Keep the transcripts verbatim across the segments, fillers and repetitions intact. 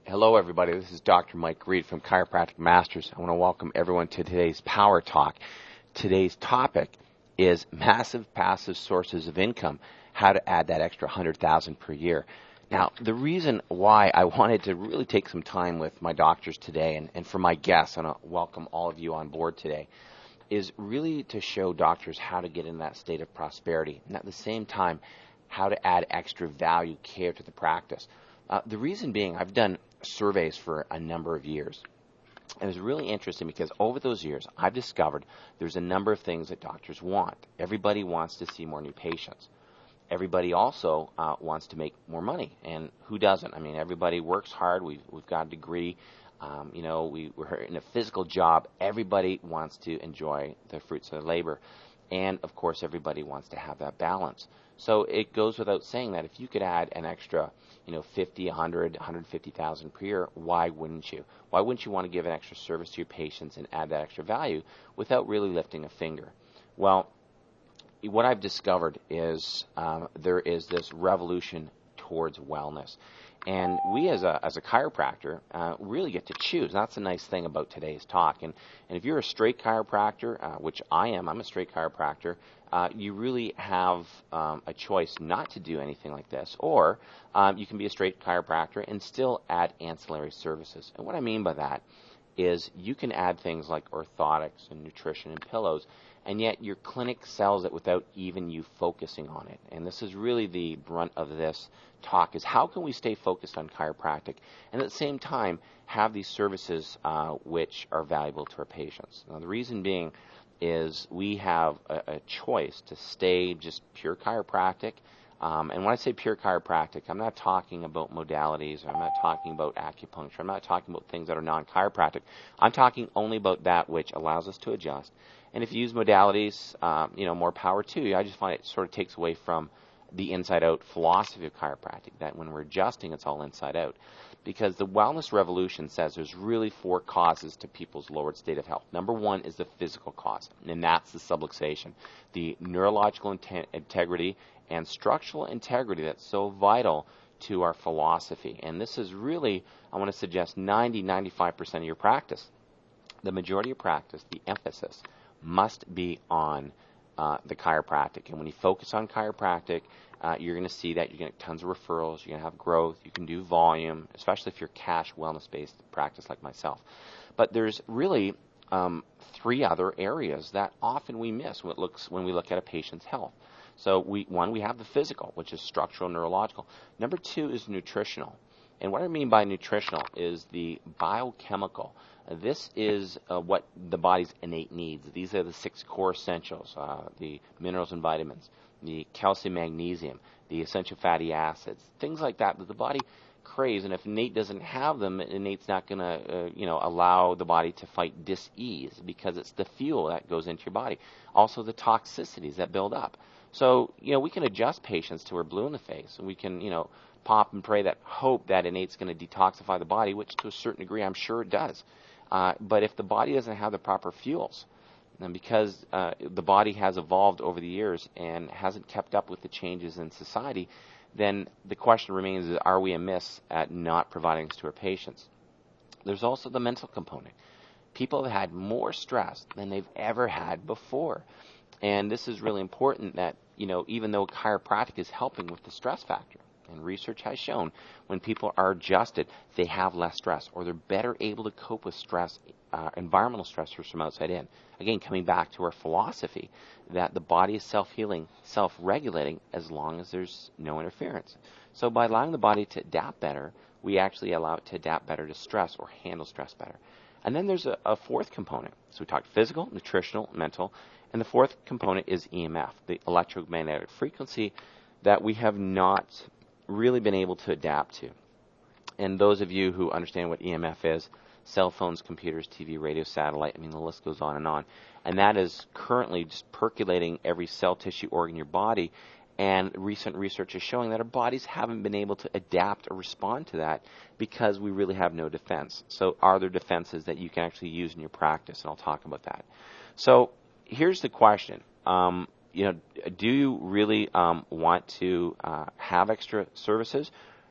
Hello, everybody. This is Doctor Mike Reed from Chiropractic Masters. I want to welcome everyone to today's Power Talk. Today's topic is massive passive sources of income, how to add that extra one hundred thousand dollars per year. Now, the reason why I wanted to really take some time with my doctors today and, and for my guests, and I welcome all of you on board today, is really to show doctors how to get in that state of prosperity, and at the same time, how to add extra value care to the practice. Uh, the reason being, I've done surveys for a number of years. And it was really interesting because over those years, I've discovered there's a number of things that doctors want. Everybody wants to see more new patients. Everybody also uh, wants to make more money. And who doesn't? I mean, everybody works hard. We've, we've got a degree. Um, you know, we, we're in a physical job. Everybody wants to enjoy the fruits of their labor. And, of course, everybody wants to have that balance. So it goes without saying that if you could add an extra, you know, fifty, one hundred, one hundred fifty thousand per year, why wouldn't you? Why wouldn't you want to give an extra service to your patients and add that extra value without really lifting a finger? Well, what I've discovered is um, there is this revolution towards wellness. And we as a as a chiropractor uh, really get to choose. That's the nice thing about today's talk. And, and if you're a straight chiropractor, uh, which I am, I'm a straight chiropractor, uh, you really have um, a choice not to do anything like this. Or um, you can be a straight chiropractor and still add ancillary services. And what I mean by that is you can add things like orthotics and nutrition and pillows, and yet your clinic sells it without even you focusing on it. And this is really the brunt of this talk, is how can we stay focused on chiropractic and at the same time have these services uh, which are valuable to our patients. Now, the reason being is we have a, a choice to stay just pure chiropractic. Um, and when I say pure chiropractic, I'm not talking about modalities, or I'm not talking about acupuncture, I'm not talking about things that are non-chiropractic. I'm talking only about that which allows us to adjust. And if you use modalities, um, you know, more power to you. I just find it sort of takes away from the inside-out philosophy of chiropractic, that when we're adjusting, it's all inside out. Because the wellness revolution says there's really four causes to people's lowered state of health. Number one is the physical cause, and that's the subluxation, the neurological inte- integrity and structural integrity that's so vital to our philosophy. And this is really, I want to suggest, ninety, ninety-five percent of your practice. The majority of practice, the emphasis, must be on uh, the chiropractic. And when you focus on chiropractic, uh, you're going to see that you're going to get tons of referrals, you're going to have growth, you can do volume, especially if you're cash wellness-based practice like myself. But there's really um, three other areas that often we miss when, it looks, when we look at a patient's health. So we, one, we have the physical, which is structural, neurological. Number two is nutritional. And what I mean by nutritional is the biochemical. Uh, this is uh, what the body's innate needs. These are the six core essentials, uh, the minerals and vitamins, the calcium, magnesium, the essential fatty acids, things like that that the body craves. And if innate doesn't have them, innate's not going to uh, you know, allow the body to fight dis-ease, because it's the fuel that goes into your body. Also the toxicities that build up. So, you know, we can adjust patients till we're blue in the face, and we can, you know, pop and pray that hope that innate's going to detoxify the body, which to a certain degree I'm sure it does. Uh, but if the body doesn't have the proper fuels, and because uh, the body has evolved over the years and hasn't kept up with the changes in society, then the question remains, is are we amiss at not providing this to our patients? There's also the mental component. People have had more stress than they've ever had before. And this is really important that, you know, even though chiropractic is helping with the stress factor, and research has shown when people are adjusted, they have less stress, or they're better able to cope with stress, uh, environmental stressors from outside in. Again, coming back to our philosophy that the body is self-healing, self-regulating as long as there's no interference. So by allowing the body to adapt better, we actually allow it to adapt better to stress or handle stress better. And then there's a, a fourth component. So we talked physical, nutritional, mental, and the fourth component is E M F, the electromagnetic frequency that we have not really been able to adapt to. And those of you who understand what E M F is, cell phones, computers, T V, radio, satellite, I mean, the list goes on and on. And that is currently just percolating every cell, tissue, organ in your body. And recent research is showing that our bodies haven't been able to adapt or respond to that because we really have no defense. So are there defenses that you can actually use in your practice? And I'll talk about that. So here's the question. Um, you know, do you really um, want to uh, have extra services?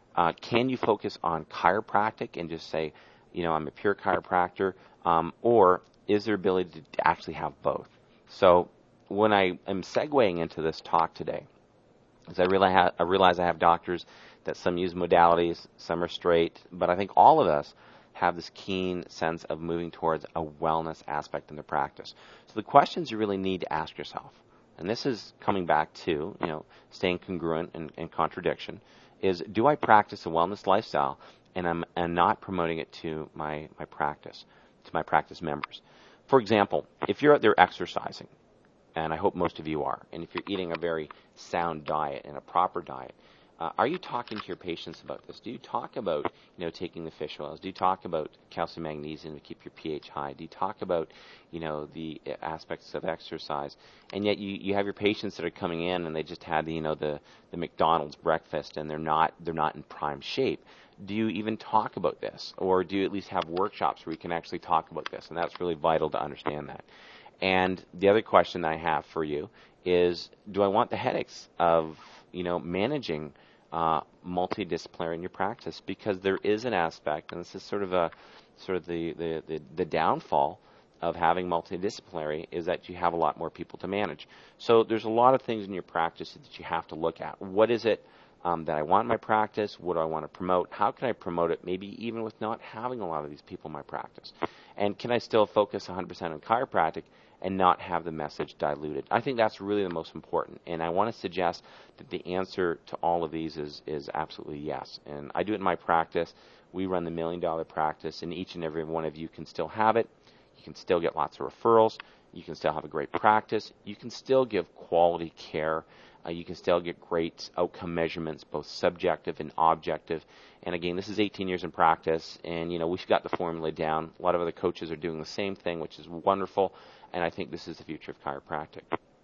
Uh, can you focus on chiropractic and just say, you know, I'm a pure chiropractor, um, or is there ability to, to actually have both? So when I am segueing into this talk today, is I, really ha- I realize I have doctors that some use modalities, some are straight, but I think all of us have this keen sense of moving towards a wellness aspect in their practice. So the questions you really need to ask yourself, and this is coming back to, you know, staying congruent and, and contradiction, is do I practice a wellness lifestyle and I'm and not promoting it to my, my practice, to my practice members? For example, if you're out there exercising, and I hope most of you are, and if you're eating a very sound diet and a proper diet, uh, are you talking to your patients about this? Do you talk about, you know, taking the fish oils? Do you talk about calcium magnesium to keep your pH high? Do you talk about, you know, the aspects of exercise? And yet you, you have your patients that are coming in and they just had the, you know, the, the McDonald's breakfast and they're not they're not in prime shape. Do you even talk about this? Or do you at least have workshops where you can actually talk about this? And that's really vital to understand that. And the other question that I have for you is, do I want the headaches of, you know, managing uh, multidisciplinary in your practice? Because there is an aspect, and this is sort of a sort of the, the, the, the downfall of having multidisciplinary, is that you have a lot more people to manage. So there's a lot of things in your practice that you have to look at. What is it um, that I want in my practice? What do I want to promote? How can I promote it, maybe even with not having a lot of these people in my practice? And can I still focus one hundred percent on chiropractic and not have the message diluted? I think that's really the most important. And I want to suggest that the answer to all of these is, is absolutely yes. And I do it in my practice. We run the Million Dollar Practice, and each and every one of you can still have it. You can still get lots of referrals. You can still have a great practice. You can still give quality care. Uh, you can still get great outcome measurements, both subjective and objective. And again, this is eighteen years in practice, and you know we've got the formula down. A lot of other coaches are doing the same thing, which is wonderful. And I think this is the future of chiropractic.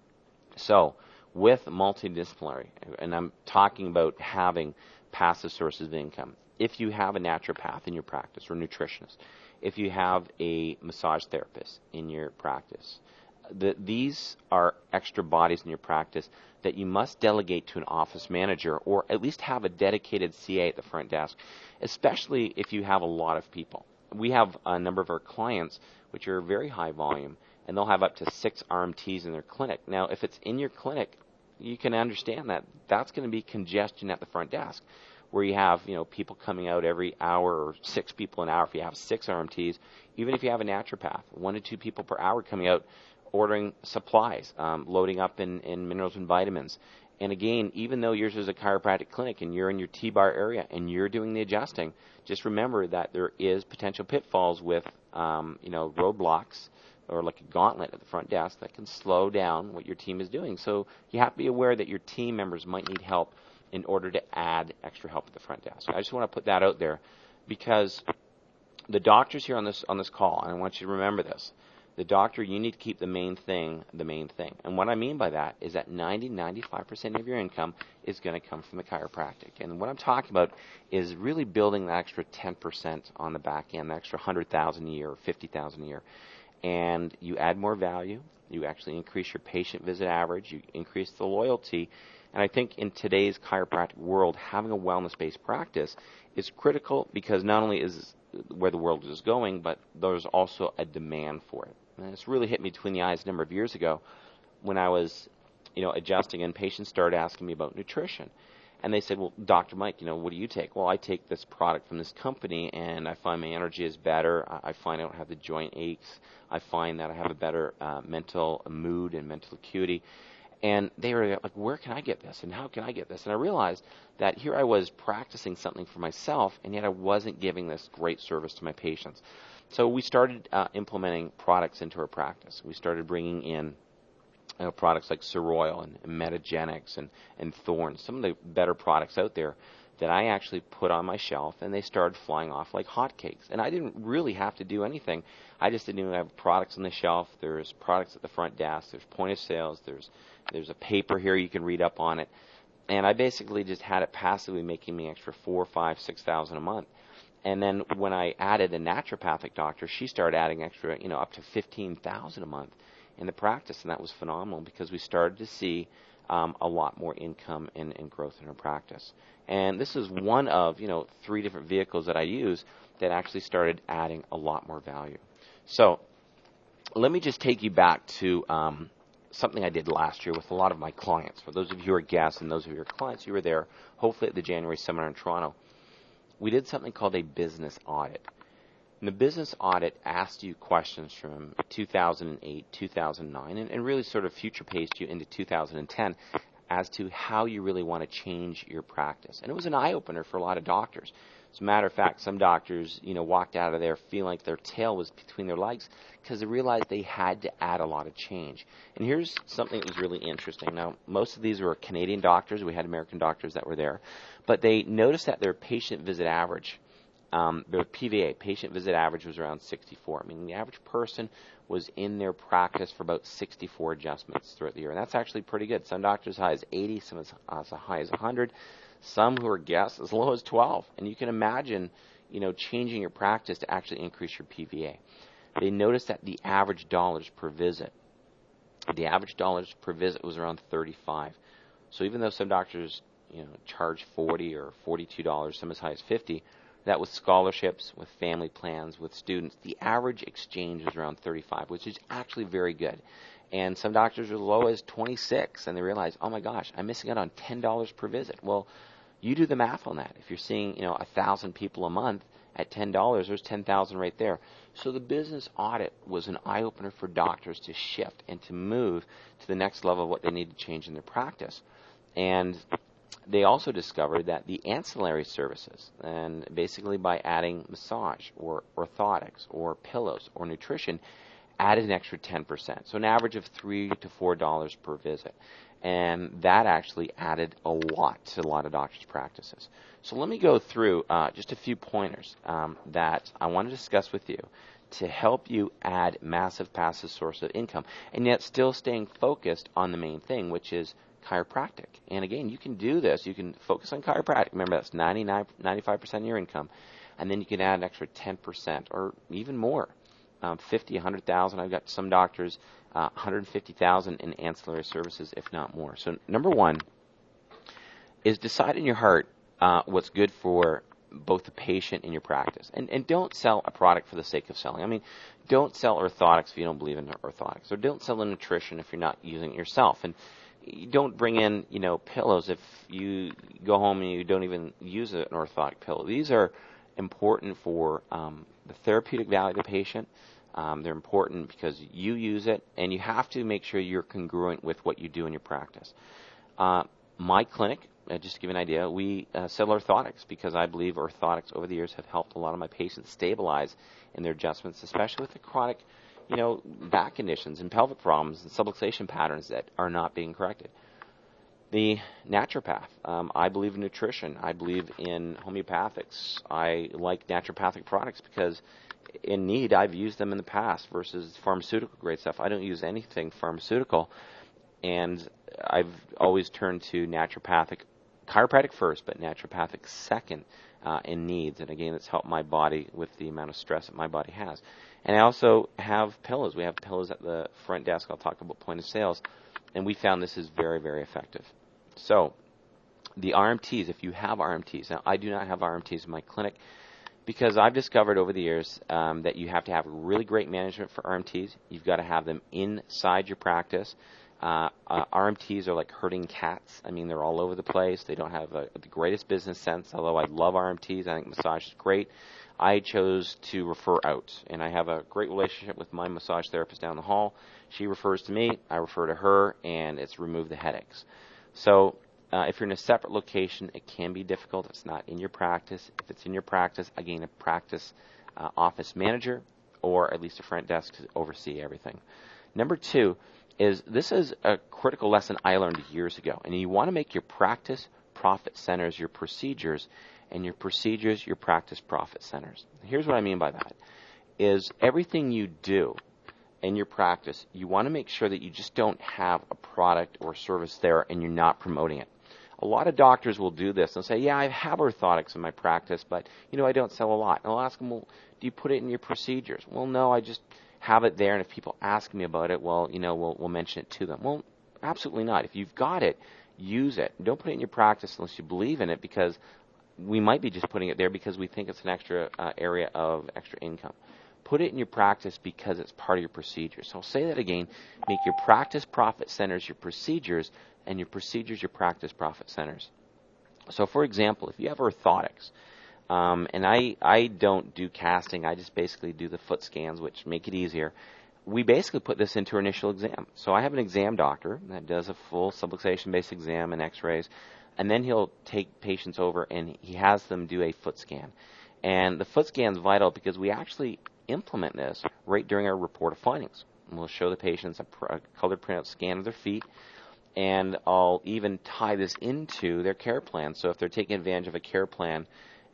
So, with multidisciplinary, and I'm talking about having passive sources of income. If you have a naturopath in your practice or nutritionist, if you have a massage therapist in your practice, the, these are extra bodies in your practice that you must delegate to an office manager or at least have a dedicated C A at the front desk, especially if you have a lot of people. We have a number of our clients which are very high volume, and they'll have up to six R M Ts in their clinic. Now, if it's in your clinic, you can understand that that's going to be congestion at the front desk, where you have, you know, people coming out every hour or six people an hour if you have six R M Ts. Even if you have a naturopath, one to two people per hour coming out ordering supplies, um, loading up in, in minerals and vitamins. And again, even though yours is a chiropractic clinic and you're in your T-bar area and you're doing the adjusting, just remember that there is potential pitfalls with, um, you know, roadblocks or like a gauntlet at the front desk that can slow down what your team is doing. So you have to be aware that your team members might need help in order to add extra help at the front desk. I just want to put that out there because the doctors here on this on this call, and I want you to remember this, the doctor, you need to keep the main thing the main thing. And what I mean by that is that ninety, ninety-five percent of your income is going to come from the chiropractic. And what I'm talking about is really building the extra ten percent on the back end, the extra one hundred thousand dollars a year or fifty thousand dollars a year. And you add more value. You actually increase your patient visit average. You increase the loyalty. And I think in today's chiropractic world, having a wellness-based practice is critical because not only is where the world is going, but there's also a demand for it. And it's really hit me between the eyes a number of years ago when I was, you know, adjusting, and patients started asking me about nutrition. And they said, well, Doctor Mike, you know, what do you take? Well, I take this product from this company, and I find my energy is better. I find I don't have the joint aches. I find that I have a better uh, mental mood and mental acuity. And they were like, where can I get this? And how can I get this? And I realized that here I was practicing something for myself, and yet I wasn't giving this great service to my patients. So we started uh, implementing products into our practice. We started bringing in you know, products like Seroil and, and Metagenics and, and Thorns, some of the better products out there that I actually put on my shelf, and they started flying off like hotcakes. And I didn't really have to do anything. I just didn't even have products on the shelf. There's products at the front desk. There's point of sales. There's there's a paper here you can read up on it. And I basically just had it passively making me extra four, five, six thousand a month. And then when I added a naturopathic doctor, she started adding extra, you know, up to fifteen thousand a month in the practice, and that was phenomenal because we started to see um, a lot more income and, and growth in her practice. And this is one of, you know, three different vehicles that I use that actually started adding a lot more value. So let me just take you back to um, something I did last year with a lot of my clients. For those of you who are guests and those of you who are clients, you were there hopefully at the January seminar in Toronto. We did something called a business audit. And the business audit asked you questions from two thousand eight, two thousand nine, and, and really sort of future-paced you into two thousand ten as to how you really want to change your practice. And it was an eye-opener for a lot of doctors. As a matter of fact, some doctors, you know, walked out of there feeling like their tail was between their legs because they realized they had to add a lot of change. And here's something that was really interesting. Now, most of these were Canadian doctors. We had American doctors that were there. But they noticed that their patient visit average, um, their P V A, patient visit average, was around sixty-four. Meaning the average person was in their practice for about sixty-four adjustments throughout the year. And that's actually pretty good. Some doctors as high as eighty, some as, as high as one hundred. Some who are guests as low as twelve. And you can imagine, you know, changing your practice to actually increase your P V A. They noticed that the average dollars per visit, the average dollars per visit was around thirty-five. So even though some doctors, you know, charge forty or forty-two dollars, some as high as fifty, that with scholarships, with family plans, with students, the average exchange was around thirty-five, which is actually very good. And some doctors are as low as twenty-six, and they realize, oh my gosh, I'm missing out on ten dollars per visit. Well, you do the math on that. If you're seeing, you know, one thousand people a month at ten dollars, there's ten thousand right there. So the business audit was an eye-opener for doctors to shift and to move to the next level of what they need to change in their practice. And they also discovered that the ancillary services, and basically by adding massage or orthotics or pillows or nutrition, added an extra ten percent. So an average of three to four dollars per visit. And that actually added a lot to a lot of doctors' practices. So let me go through uh, just a few pointers um, that I want to discuss with you to help you add massive passive source of income, and yet still staying focused on the main thing, which is chiropractic. And again, you can do this. You can focus on chiropractic. Remember, that's ninety-nine, ninety-five percent of your income. And then you can add an extra ten percent or even more. Um, fifty, one hundred thousand. I've got some doctors, uh, one hundred fifty thousand in ancillary services, if not more. So number one is decide in your heart uh, what's good for both the patient and your practice. And, and don't sell a product for the sake of selling. I mean, don't sell orthotics if you don't believe in orthotics. Or don't sell a nutrition if you're not using it yourself. And you don't bring in, you know, pillows if you go home and you don't even use an orthotic pillow. These are important for um, the therapeutic value of the patient. Um, they're important because you use it, and you have to make sure you're congruent with what you do in your practice. Uh, my clinic, uh, just to give you an idea, we uh, sell orthotics because I believe orthotics over the years have helped a lot of my patients stabilize in their adjustments, especially with the chronic, you know, back conditions and pelvic problems and subluxation patterns that are not being corrected. The naturopath, um, I believe in nutrition. I believe in homeopathics. I like naturopathic products because in need, I've used them in the past versus pharmaceutical grade stuff. I don't use anything pharmaceutical, and I've always turned to naturopathic, chiropractic first, but naturopathic second uh, in needs. And again, it's helped my body with the amount of stress that my body has. And I also have pillows. We have pillows at the front desk. I'll talk about point of sales. And we found this is very, very effective. So the R M Ts, if you have R M Ts. Now, I do not have R M Ts in my clinic because I've discovered over the years um, that you have to have really great management for R M Ts. You've got to have them inside your practice. Uh, uh, R M Ts are like herding cats. I mean, they're all over the place. They don't have a, the greatest business sense, although I love R M Ts. I think massage is great. I chose to refer out, and I have a great relationship with my massage therapist down the hall. She refers to me, I refer to her, and it's removed the headaches. So uh, if you're in a separate location, it can be difficult. It's not in your practice. If it's in your practice, again, a practice uh, office manager or at least a front desk to oversee everything. Number two is this is a critical lesson I learned years ago, and you want to make your practice profit centers your procedures, and your procedures your practice profit centers. Here's what I mean by that, is everything you do in your practice, you want to make sure that you just don't have a product or service there and you're not promoting it. A lot of doctors will do this and say, yeah, I have orthotics in my practice, but, you know, I don't sell a lot. And I'll ask them, well, do you put it in your procedures? Well, no, I just have it there, and if people ask me about it, well, you know, we'll, we'll mention it to them. Well, Absolutely not. If you've got it, use it. Don't put it in your practice unless you believe in it, because we might be just putting it there because we think it's an extra uh, area of extra income. Put it in your practice because it's part of your procedures. So I'll say that again. Make your practice profit centers your procedures, and your procedures your practice profit centers. So for example, if you have orthotics, um, and I, I don't do casting, I just basically do the foot scans, which make it easier. We basically put this into our initial exam. So I have an exam doctor that does a full subluxation-based exam and x-rays, and then he'll take patients over and he has them do a foot scan. And the foot scan is vital because we actually implement this right during our report of findings. And we'll show the patients a, pr- a colored printout scan of their feet, and I'll even tie this into their care plan. So if they're taking advantage of a care plan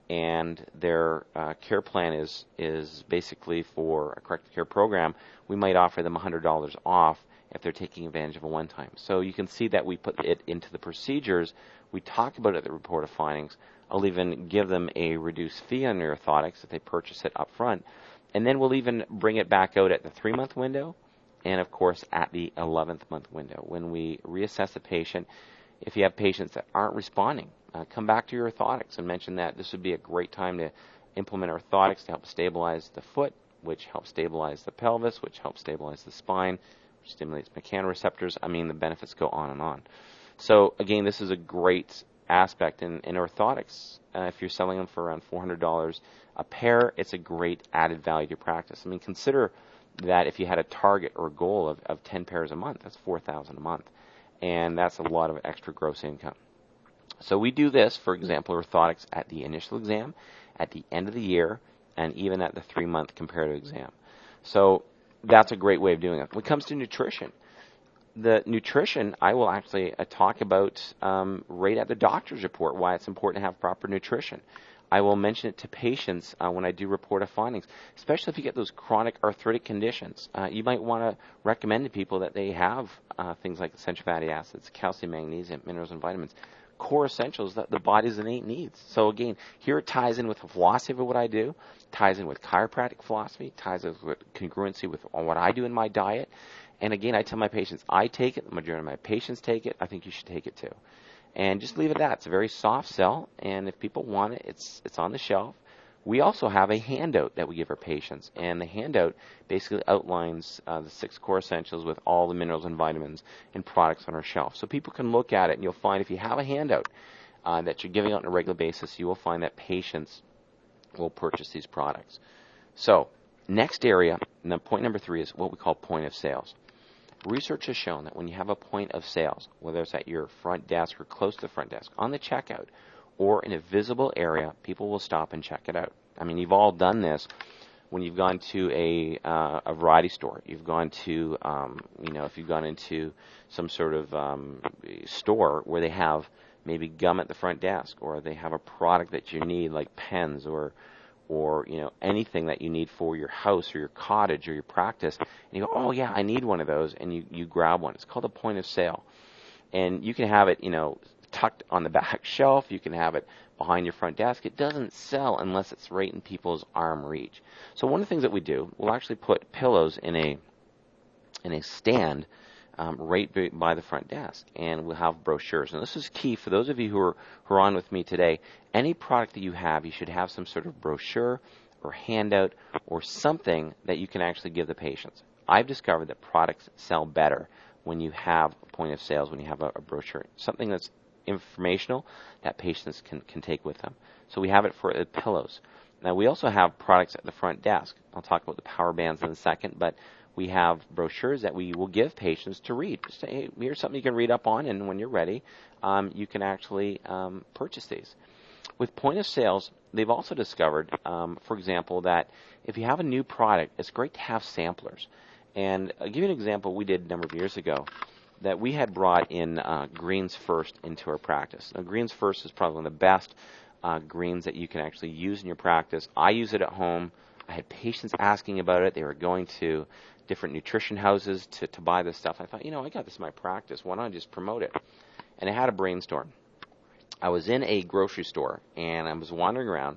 and their uh, care plan is is basically for a corrective care program, we might offer them one hundred dollars off if they're taking advantage of a one-time. So you can see that we put it into the procedures. We talk about it at the report of findings. I'll even give them a reduced fee on their orthotics if they purchase it up front. And then we'll even bring it back out at the three-month window and, of course, at the eleventh month window when we reassess the patient. If you have patients that aren't responding, uh, come back to your orthotics and mention that this would be a great time to implement orthotics to help stabilize the foot, which helps stabilize the pelvis, which helps stabilize the spine, which stimulates mechanoreceptors. I mean, the benefits go on and on. So, again, this is a great aspect in, in orthotics. Uh, if you're selling them for around four hundred dollars a pair, it's a great added value to your practice. I mean, consider that if you had a target or goal of, of ten pairs a month, that's four thousand dollars a month. And that's a lot of extra gross income. So we do this, for example, orthotics at the initial exam, at the end of the year, and even at the three-month comparative exam. So that's a great way of doing it. When it comes to nutrition, the nutrition I will actually uh, talk about um, right at the doctor's report, why it's important to have proper nutrition. I will mention it to patients uh, when I do report of findings, especially if you get those chronic arthritic conditions. Uh, you might want to recommend to people that they have uh, things like essential fatty acids, calcium, magnesium, minerals, and vitamins, core essentials that the body's innate needs. So again, here it ties in with the philosophy of what I do, ties in with chiropractic philosophy, ties in with congruency with what I do in my diet. And again, I tell my patients, I take it, the majority of my patients take it, I think you should take it too. And just leave it at that. It's a very soft sell, and if people want it, it's it's on the shelf. We also have a handout that we give our patients, and the handout basically outlines uh, the six core essentials with all the minerals and vitamins and products on our shelf. So people can look at it, and you'll find if you have a handout uh, that you're giving out on a regular basis, you will find that patients will purchase these products. So next area, and then point number three, is what we call point of sales. Research has shown that when you have a point of sales, whether it's at your front desk or close to the front desk, on the checkout, or in a visible area, people will stop and check it out. I mean, you've all done this when you've gone to a uh, a variety store. You've gone to, um, you know, if you've gone into some sort of um, store where they have maybe gum at the front desk, or they have a product that you need like pens or or, you know, anything that you need for your house or your cottage or your practice, and you go, oh, yeah, I need one of those, and you, you grab one. It's called a point of sale. And you can have it, you know, tucked on the back shelf. You can have it behind your front desk. It doesn't sell unless it's right in people's arm reach. So one of the things that we do, we'll actually put pillows in a in a stand Um, right by the front desk, and we'll have brochures. And this is key for those of you who are who are on with me today. Any product that you have, you should have some sort of brochure or handout or something that you can actually give the patients. I've discovered that products sell better when you have a point of sales, when you have a, a brochure, something that's informational that patients can, can take with them. So we have it for uh, pillows. Now we also have products at the front desk. I'll talk about the power bands in a second, but we have brochures that we will give patients to read. Just say, hey, here's something you can read up on, and when you're ready, um, you can actually um, purchase these. With point of sales, they've also discovered, um, for example, that if you have a new product, it's great to have samplers. And I'll give you an example we did a number of years ago that we had brought in uh, Greens First into our practice. Now, Greens First is probably one of the best uh, greens that you can actually use in your practice. I use it at home. I had patients asking about it. They were going to different nutrition houses to, to buy this stuff. I thought, you know, I got this in my practice. Why don't I just promote it? And I had a brainstorm. I was in a grocery store, and I was wandering around,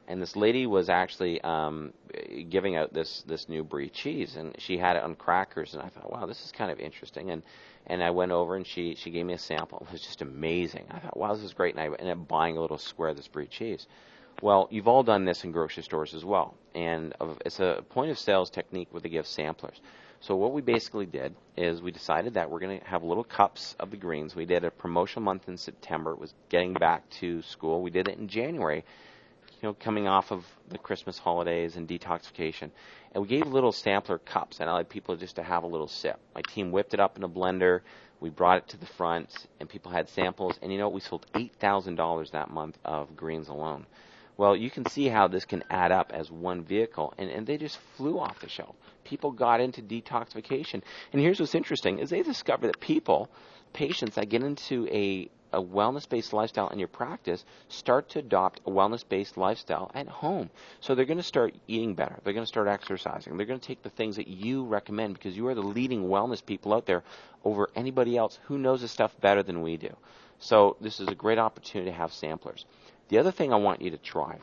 and this lady was actually um, giving out this this new brie cheese, and she had it on crackers, and I thought, wow, this is kind of interesting, and and I went over and she she gave me a sample. It was just amazing. I thought, wow, this is great, and I ended up buying a little square of this brie cheese. Well, you've all done this in grocery stores as well, and it's a point of sales technique where they give samplers. So what we basically did is we decided that we're going to have little cups of the greens. We did a promotional month in September. It was getting back to school. We did it in January, you know, coming off of the Christmas holidays and detoxification. And we gave little sampler cups, and I like people just to have a little sip. My team whipped it up in a blender. We brought it to the front, and people had samples. And you know what? We sold eight thousand dollars that month of greens alone. Well, you can see how this can add up as one vehicle, and, and they just flew off the shelf. People got into detoxification. And here's what's interesting, is they discover that people, patients that get into a, a wellness-based lifestyle in your practice, start to adopt a wellness-based lifestyle at home. So they're going to start eating better. They're going to start exercising. They're going to take the things that you recommend, because you are the leading wellness people out there over anybody else who knows this stuff better than we do. So this is a great opportunity to have samplers. The other thing I want you to try,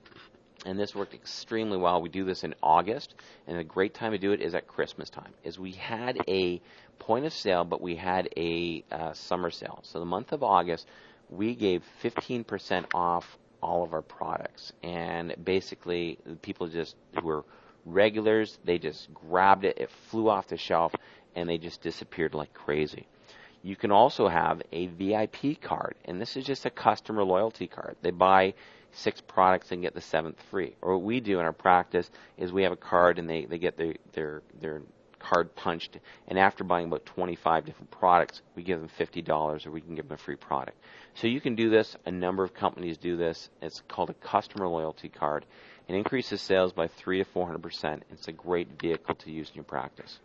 and this worked extremely well, we do this in August, and a great time to do it is at Christmas time, is we had a point of sale, but we had a uh, summer sale. So the month of August, we gave fifteen percent off all of our products, and basically people just who were regulars, they just grabbed it, it flew off the shelf, and they just disappeared like crazy. You can also have a V I P card, and this is just a customer loyalty card. They buy six products and get the seventh free. Or what we do in our practice is we have a card, and they, they get their, their, their card punched, and after buying about twenty-five different products, we give them fifty dollars, or we can give them a free product. So you can do this. A number of companies do this. It's called a customer loyalty card. It increases sales by three to four hundred percent. It's a great vehicle to use in your practice.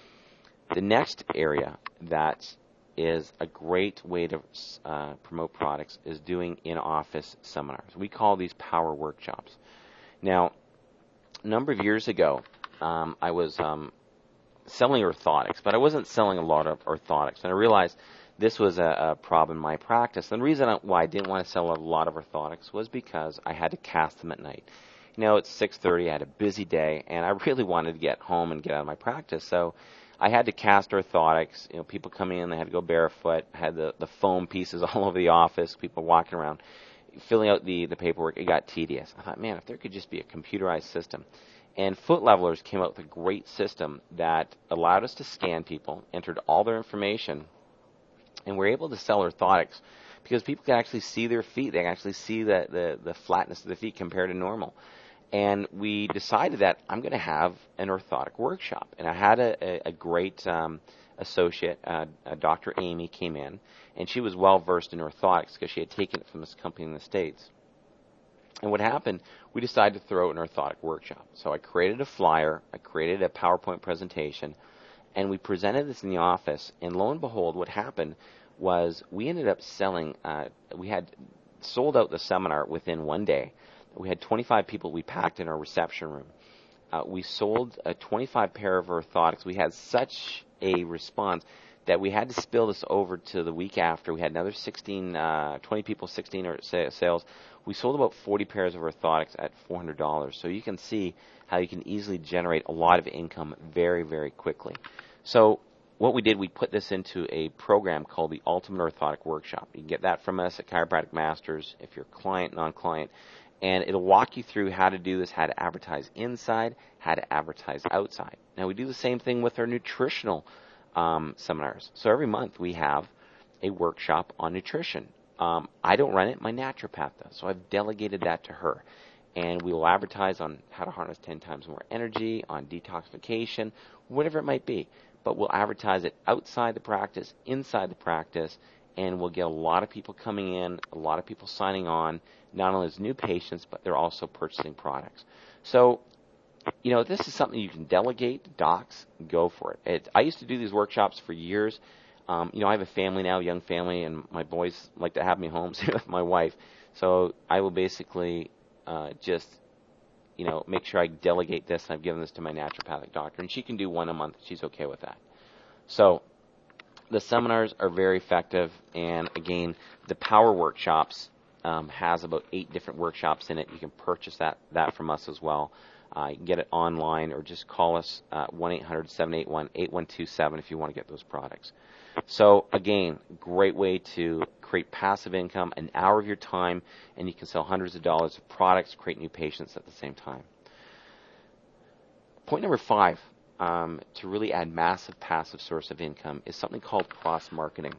The next area that's is a great way to uh, promote products is doing in-office seminars. We call these power workshops. Now, a number of years ago, um, I was um, selling orthotics, but I wasn't selling a lot of orthotics, and I realized this was a, a problem in my practice. And the reason why I didn't want to sell a lot of orthotics was because I had to cast them at night. You know, it's six thirty, I had a busy day, and I really wanted to get home and get out of my practice, so I had to cast orthotics. You know, people coming in, they had to go barefoot. I had the, the foam pieces all over the office, people walking around, filling out the, the paperwork. It got tedious. I thought, man, if there could just be a computerized system. And Foot Levelers came out with a great system that allowed us to scan people, entered all their information, and we're able to sell orthotics because people can actually see their feet. They can actually see the, the, the flatness of the feet compared to normal. And we decided that I'm going to have an orthotic workshop. And I had a, a, a great um, associate, uh, uh, Doctor Amy, came in, and she was well-versed in orthotics because she had taken it from this company in the States. And what happened, we decided to throw an orthotic workshop. So I created a flyer, I created a PowerPoint presentation, and we presented this in the office. And lo and behold, what happened was we ended up selling, uh, we had sold out the seminar within one day. We had twenty-five people we packed in our reception room. Uh, we sold a twenty-five pair of orthotics. We had such a response that we had to spill this over to the week after. We had another sixteen, uh, twenty people, sixteen or sales. We sold about forty pairs of orthotics at four hundred dollars. So you can see how you can easily generate a lot of income very, very quickly. So what we did, we put this into a program called the Ultimate Orthotic Workshop. You can get that from us at Chiropractic Masters if you're client, non-client. And it'll walk you through how to do this, how to advertise inside, how to advertise outside. Now, we do the same thing with our nutritional um, seminars. So every month we have a workshop on nutrition. Um, I don't run it, my naturopath does. So I've delegated that to her. And we will advertise on how to harness ten times more energy, on detoxification, whatever it might be. But we'll advertise it outside the practice, inside the practice, and we'll get a lot of people coming in, a lot of people signing on, not only as new patients, but they're also purchasing products. So, you know, this is something you can delegate, docs, go for it. it I used to do these workshops for years. Um, you know, I have a family now, young family, and my boys like to have me home with my wife. So I will basically uh, just, you know, make sure I delegate this. I've given this to my naturopathic doctor, and she can do one a month. She's okay with that. So the seminars are very effective, and again, the power workshops um, has about eight different workshops in it. You can purchase that, that from us as well. Uh, you can get it online or just call us at one eight hundred, seven eight one, eight one two seven if you want to get those products. So again, great way to create passive income, an hour of your time, and you can sell hundreds of dollars of products, create new patients at the same time. Point number five, um, to really add massive passive source of income is something called cross-marketing.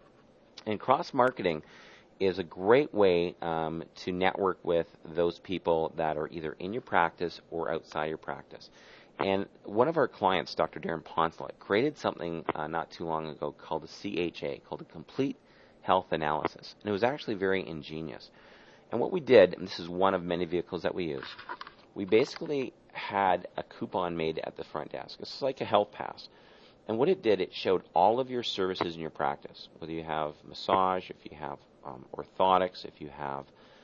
And cross-marketing is a great way um, to network with those people that are either in your practice or outside your practice. And one of our clients, Doctor Darren Poncelet, created something uh, not too long ago called a C H A, called a Complete Health Analysis. And it was actually very ingenious. And what we did, and this is one of many vehicles that we use, we basically had a coupon made at the front desk. It's like a health pass. And what it did, it showed all of your services in your practice, whether you have massage, if you have um, orthotics, if you have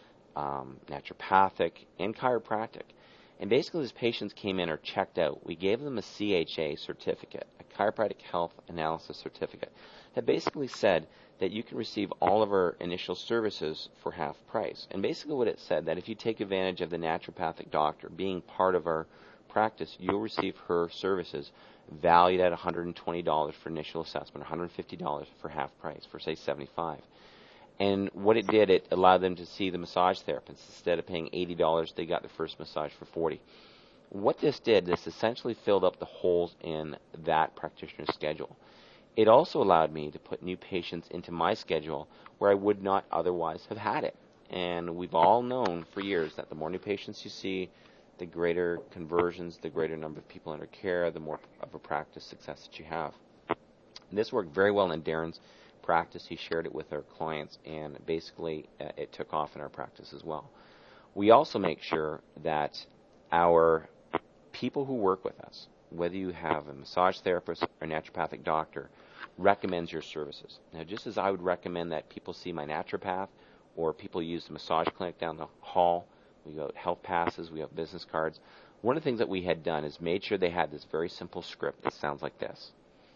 um, naturopathic, and chiropractic. And basically, as patients came in or checked out, we gave them a C H A certificate, a chiropractic health analysis certificate, that basically said that you can receive all of our initial services for half price. And basically what it said, that if you take advantage of the naturopathic doctor being part of our practice, you'll receive her services valued at one hundred twenty dollars for initial assessment, one hundred fifty dollars for half price, for say seventy-five dollars. And what it did, it allowed them to see the massage therapist. Instead of paying eighty dollars, they got the first massage for forty dollars. What this did, this essentially filled up the holes in that practitioner's schedule. It also allowed me to put new patients into my schedule where I would not otherwise have had it. And we've all known for years that the more new patients you see, the greater conversions, the greater number of people under care, the more of a practice success that you have. And this worked very well in Darren's practice. He shared it with our clients, and basically uh, it took off in our practice as well. We also make sure that our people who work with us, whether you have a massage therapist or naturopathic doctor, recommends your services. Now, just as I would recommend that people see my naturopath or people use the massage clinic down the hall, we got health passes, we have business cards. One of the things that we had done is made sure they had this very simple script that sounds like this.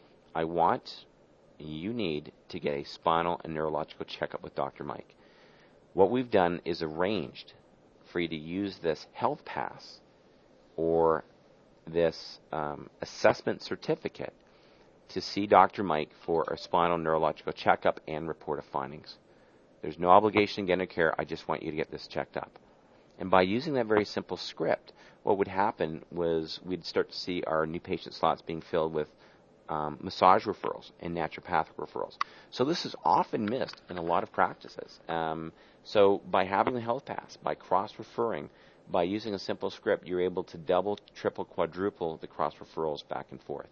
I want, you need to get a spinal and neurological checkup with Doctor Mike. What we've done is arranged for you to use this health pass or this um, assessment certificate to see Doctor Mike for a spinal neurological checkup and report of findings. There's no obligation to get into care. I just want you to get this checked up. And by using that very simple script, what would happen was we'd start to see our new patient slots being filled with um, massage referrals and naturopathic referrals. So this is often missed in a lot of practices. Um, so by having the health pass, by cross-referring, by using a simple script, you're able to double, triple, quadruple the cross-referrals back and forth.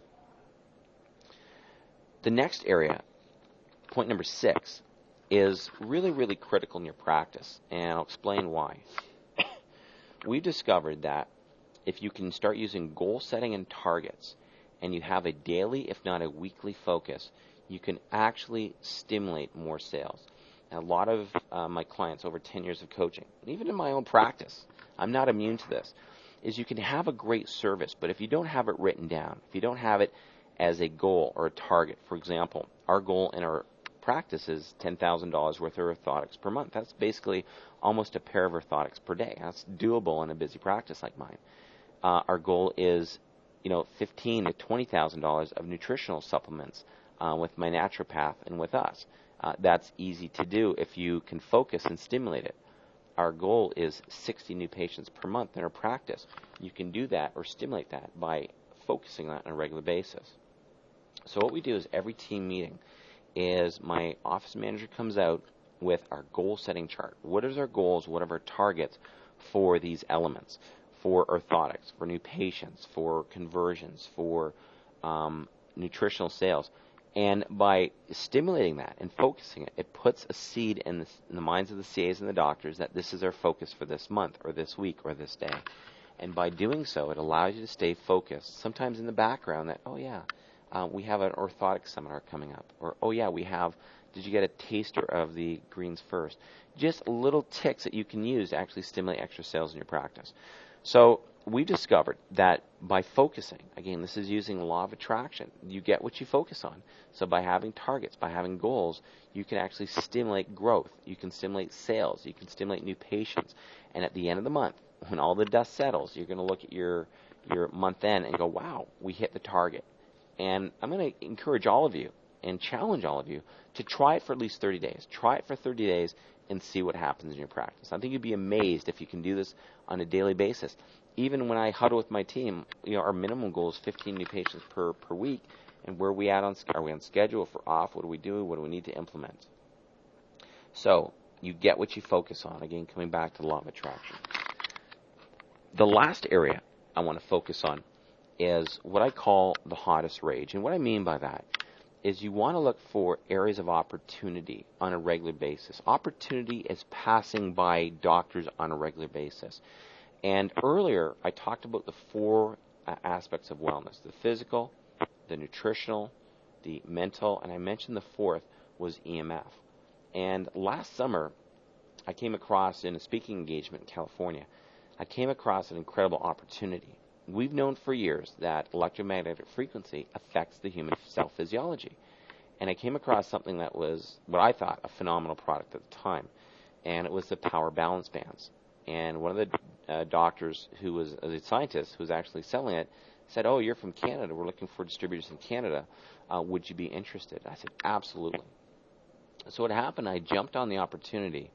The next area, point number six, is really, really critical in your practice, and I'll explain why. We've discovered that if you can start using goal setting and targets, and you have a daily, if not a weekly focus, you can actually stimulate more sales. And a lot of uh, my clients over ten years of coaching, even in my own practice, I'm not immune to this, is you can have a great service, but if you don't have it written down, if you don't have it as a goal or a target, for example, our goal in our practice is ten thousand dollars worth of orthotics per month. That's basically almost a pair of orthotics per day. That's doable in a busy practice like mine. Uh, our goal is, you know, fifteen thousand to twenty thousand dollars of nutritional supplements uh, with my naturopath and with us. Uh, that's easy to do if you can focus and stimulate it. Our goal is sixty new patients per month in our practice. You can do that or stimulate that by focusing on that on a regular basis. So what we do is every team meeting is my office manager comes out with our goal setting chart. What is our goals? What are our targets for these elements? For orthotics, for new patients, for conversions, for um, nutritional sales. And by stimulating that and focusing it, it puts a seed in the, in the minds of the C As and the doctors that this is our focus for this month or this week or this day. And by doing so, it allows you to stay focused, sometimes in the background that, oh yeah, uh, we have an orthotic seminar coming up. Or, oh yeah, we have, did you get a taster of the greens first? Just little ticks that you can use to actually stimulate extra sales in your practice. So we discovered that by focusing, again, this is using the law of attraction, you get what you focus on. So by having targets, by having goals, you can actually stimulate growth. You can stimulate sales. You can stimulate new patients. And at the end of the month, when all the dust settles, you're going to look at your, your month end and go, wow, we hit the target. And I'm going to encourage all of you and challenge all of you to try it for at least thirty days. Try it for thirty days and see what happens in your practice. I think you'd be amazed if you can do this on a daily basis. Even when I huddle with my team, you know, our minimum goal is fifteen new patients per, per week. And where are we at on, are we on schedule? If we're off, what do we do? What do we need to implement? So you get what you focus on. Again, coming back to the law of attraction. The last area I want to focus on is what I call the hottest rage. And what I mean by that is you want to look for areas of opportunity on a regular basis. Opportunity is passing by doctors on a regular basis. And earlier, I talked about the four uh, aspects of wellness: the physical, the nutritional, the mental, and I mentioned the fourth was E M F. And last summer, I came across, in a speaking engagement in California, I came across an incredible opportunity. We've known for years that electromagnetic frequency affects the human cell physiology. And I came across something that was what I thought a phenomenal product at the time, and it was the power balance bands. And one of the uh, doctors who was a scientist who was actually selling it said, "Oh, you're from Canada. We're looking for distributors in Canada. Uh, would you be interested?" I said, "Absolutely." So what happened, I jumped on the opportunity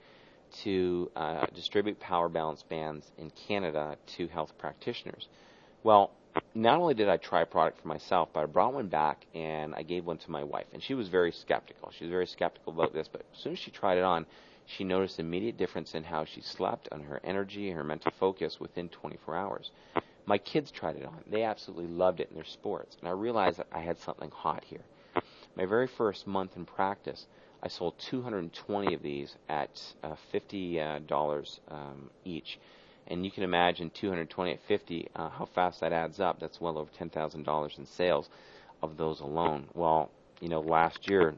to uh, distribute power balance bands in Canada to health practitioners. Well, not only did I try a product for myself, but I brought one back and I gave one to my wife. And she was very skeptical. She was very skeptical about this, but as soon as she tried it on, she noticed an immediate difference in how she slept, on her energy, her mental focus within twenty-four hours. My kids tried it on. They absolutely loved it in their sports. And I realized that I had something hot here. My very first month in practice, I sold two hundred twenty of these at uh, fifty dollars uh, um, each. And you can imagine two hundred twenty at fifty, uh, how fast that adds up. That's well over ten thousand dollars in sales of those alone. Well, you know, last year,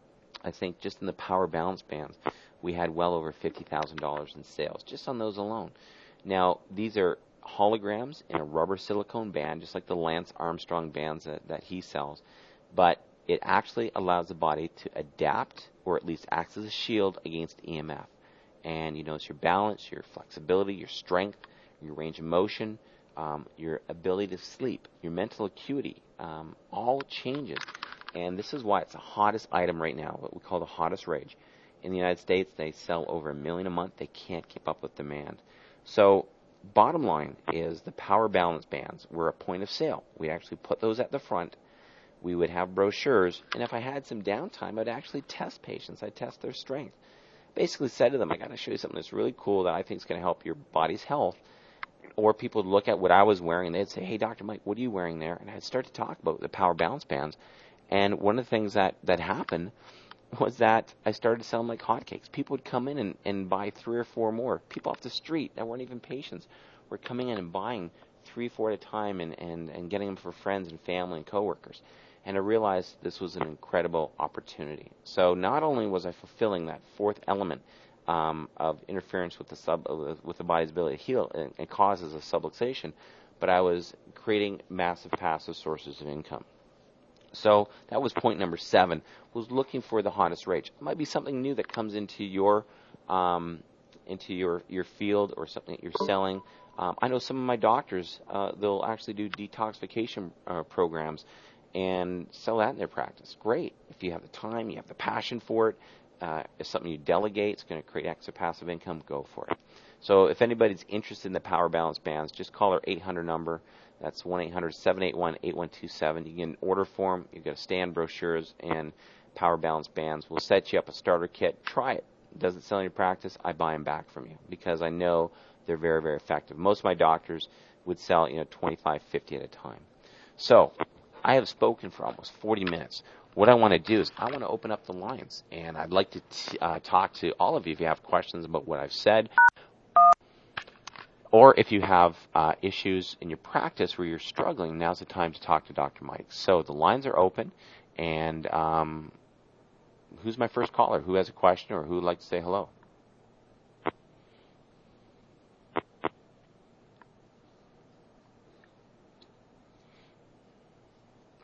I think just in the power balance bands, we had well over fifty thousand dollars in sales just on those alone. Now, these are holograms in a rubber silicone band, just like the Lance Armstrong bands that, that he sells. But it actually allows the body to adapt, or at least acts as a shield against E M F. And you notice your balance, your flexibility, your strength, your range of motion, um, your ability to sleep, your mental acuity, um, all changes. And this is why it's the hottest item right now, what we call the hottest rage. In the United States, they sell over a million a month. They can't keep up with demand. So bottom line is the power balance bands were a point of sale. We actually put those at the front. We would have brochures. And if I had some downtime, I'd actually test patients. I'd test their strength. Basically said to them, I got to show you something that's really cool that I think is going to help your body's health. Or people would look at what I was wearing, and they'd say, "Hey, Doctor Mike, what are you wearing there?" And I'd start to talk about the power balance bands. And one of the things that, that happened was that I started selling like hotcakes. People would come in and, and buy three or four more. People off the street that weren't even patients were coming in and buying three, four at a time and, and, and getting them for friends and family and coworkers. And I realized this was an incredible opportunity. So not only was I fulfilling that fourth element um, of interference with the sub with the body's ability to heal, and it causes a subluxation, but I was creating massive passive sources of income. So that was point number seven, was looking for the hottest rage. It might be something new that comes into your um, into your, your field or something that you're selling. Um, I know some of my doctors, uh, they'll actually do detoxification uh, programs and sell that in their practice. Great. If you have the time, you have the passion for it, uh, if something you delegate, it's going to create extra passive income, go for it. So if anybody's interested in the power balance bands, just call our eight hundred number. That's one eight hundred, seven eight one, eight one two seven. You can get an order form. You get a stand, brochures, and power balance bands. We'll set you up a starter kit. Try it. It doesn't sell in your practice, I buy them back from you because I know they're very, very effective. Most of my doctors would sell, you know, twenty-five, fifty at a time. So I have spoken for almost forty minutes. What I want to do is I want to open up the lines, and I'd like to t- uh, talk to all of you if you have questions about what I've said, or if you have uh, issues in your practice where you're struggling. Now's the time to talk to Doctor Mike. So the lines are open, and um, who's my first caller? Who has a question or who would like to say hello?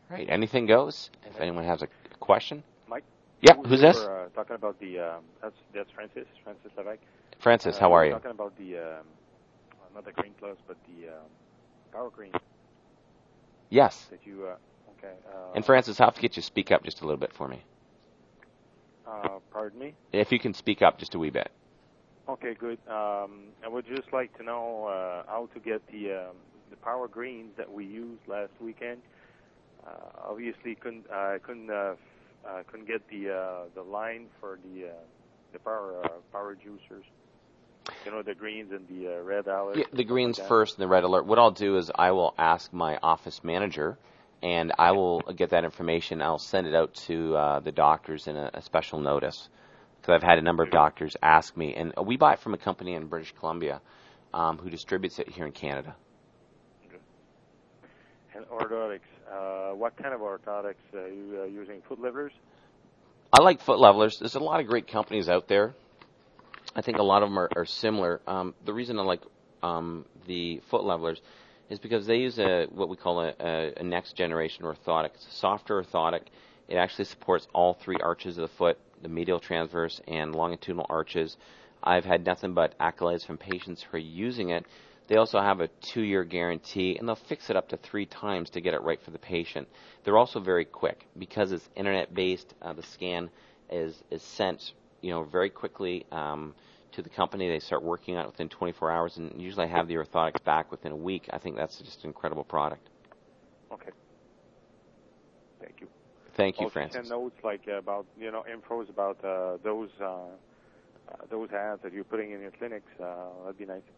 right. Anything goes. If anyone has a question. Mike? Yeah, we who's were, this? Uh, talking about the, um, that's, that's Francis, Francis Levesque. Francis, uh, how we are were you? talking about the, um, not the Green Plus, but the um, Power Green. Yes. That you, uh, okay. Uh, and Francis, I'll have to get you to speak up just a little bit for me. Uh, pardon me? If you can speak up just a wee bit. Okay, good. Um, I would just like to know uh, how to get the um, the Power Greens that we used last weekend. Uh, obviously, couldn't I uh, couldn't uh, uh, couldn't get the uh, the line for the uh, the power uh, power juicers. You know, the greens and the uh, red alert. Yeah, the greens like first and the red alert. What I'll do is I will ask my office manager, and I will get that information. I'll send it out to uh, the doctors in a, a special notice. Because I've had a number of doctors ask me, and we buy it from a company in British Columbia um, who distributes it here in Canada. Okay. And orthotics. Uh, what kind of orthotics are you uh, using? Foot levelers? I like foot levelers. There's a lot of great companies out there. I think a lot of them are, are similar. Um, the reason I like um, the foot levelers is because they use a what we call a, a, a next generation orthotic. It's a softer orthotic. It actually supports all three arches of the foot, the medial transverse and longitudinal arches. I've had nothing but accolades from patients who are using it. They also have a two-year guarantee, and they'll fix it up to three times to get it right for the patient. They're also very quick because it's internet-based. Uh, the scan is is sent, you know, very quickly um, to the company. They start working on it within twenty-four hours, and usually have the orthotics back within a week. I think that's just an incredible product. Okay. Thank you. Thank you, also Francis. Send notes like about you know infos about uh, those uh, uh, those ads that you're putting in your clinics. Uh, that'd be nice.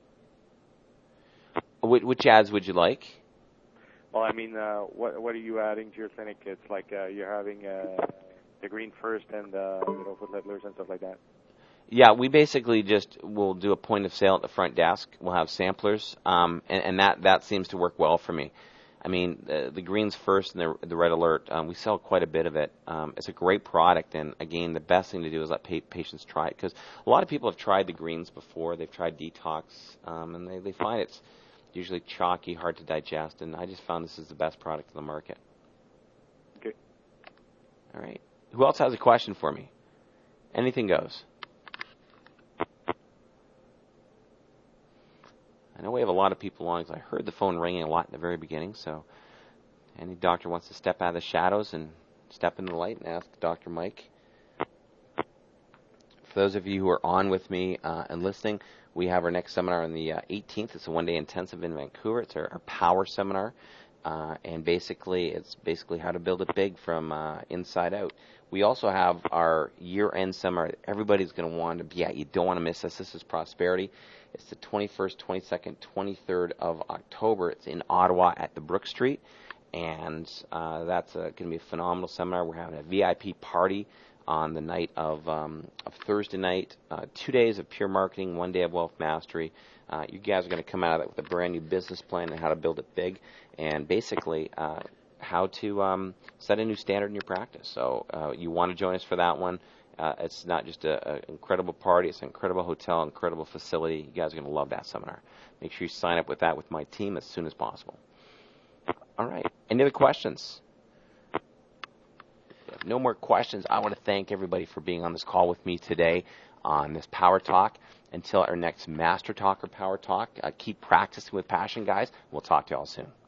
Which, which ads would you like? Well, I mean, uh, what what are you adding to your clinic? It's like uh, you're having uh, the green first and uh, you know foot levelers and stuff like that. Yeah, we basically just will do a point of sale at the front desk. We'll have samplers, um, and, and that that seems to work well for me. I mean, the, the greens first and the, the red alert, um, we sell quite a bit of it. Um, it's a great product, and again, the best thing to do is let pa- patients try it, because a lot of people have tried the greens before. They've tried detox, um, and they, they find it's usually chalky, hard to digest, and I just found this is the best product in the market. Okay. All right. Who else has a question for me? Anything goes. I know we have a lot of people on, because I heard the phone ringing a lot in the very beginning, so any doctor wants to step out of the shadows and step into the light and ask Doctor Mike. For those of you who are on with me uh, and listening, we have our next seminar on the uh, eighteenth. It's a one-day intensive in Vancouver. It's our, our power seminar, uh, and basically it's basically how to build it big from uh, inside out. We also have our year-end seminar that everybody's going to want to be at. You don't want to miss this. This is Prosperity. It's the twenty-first, twenty-second, twenty-third of October. It's in Ottawa at the Brook Street, and uh, that's going to be a phenomenal seminar. We're having a V I P party on the night of, um, of Thursday night. Uh, two days of pure marketing, one day of wealth mastery. Uh, you guys are going to come out of it with a brand new business plan and how to build it big, and basically uh, how to um, set a new standard in your practice. So uh, you want to join us for that one. Uh, it's not just an incredible party. It's an incredible hotel, incredible facility. You guys are going to love that seminar. Make sure you sign up with that with my team as soon as possible. All right. Any other questions? If no more questions, I want to thank everybody for being on this call with me today on this Power Talk. Until our next Master Talk or Power Talk, uh, keep practicing with passion, guys. We'll talk to you all soon.